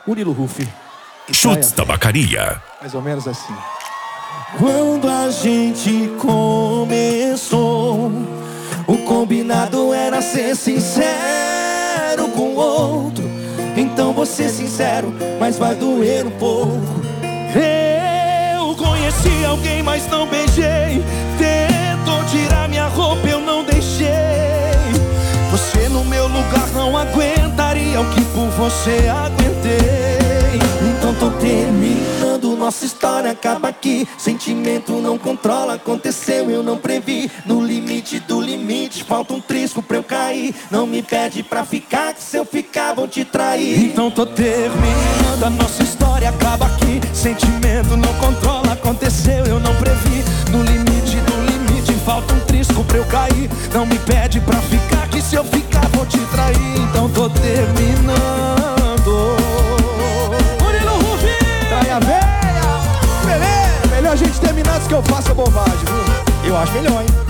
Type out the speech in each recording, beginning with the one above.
Murilo Huff. Chutes Tabacaria. Mais ou menos assim. Quando a gente começou, o combinado era ser sincero com o outro. Então vou ser sincero, mas vai doer um pouco. Eu conheci alguém, mas não beijei. Tentou tirar minha roupa, eu não deixei. Você no meu lugar não aguentaria o que por você aguentei. Então tô terminando, nossa história acaba aqui. Sentimento não controla, aconteceu, eu não previ. No limite do limite, falta um trisco pra eu cair. Não me pede pra ficar, que se eu ficar vou te trair. Então tô terminando, a nossa história acaba aqui. Sentimento não controla, aconteceu, eu não previ. No limite do limite, falta um trisco pra eu cair. Não me pede pra ficar, que se eu ficar vou te trair. Então tô terminando. Melhor a gente terminar antes que eu faça bobagem, viu? Eu acho melhor, hein?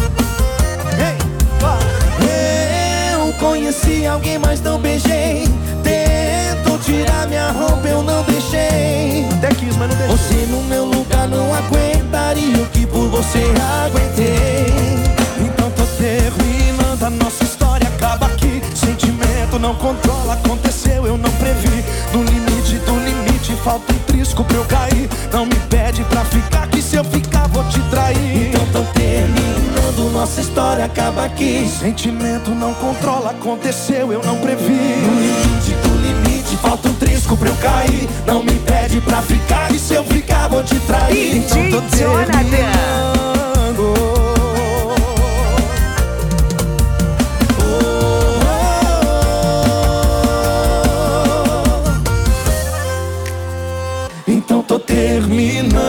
Eu conheci alguém, mas não beijei. Tentou tirar minha roupa, eu não deixei. Até quis, mas não deixei. Você no meu lugar não aguentaria o que por você aguentei. Então tô terminando, a nossa história acaba aqui. Sentimento não controla, aconteceu, eu não previ. No limite do limite, falta um trisco pra eu cair. Não me pede pra ficar, que se eu ficar vou te trair. Então tô terminando, nossa história acaba aqui. Sentimento não controla, aconteceu, eu não previ. No limite do limite, falta um trisco pra eu cair. Não me pede pra ficar, que se eu ficar vou te trair. Então tô terminando. Então tô terminando.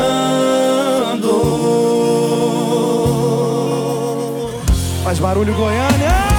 Faz barulho, Goiânia!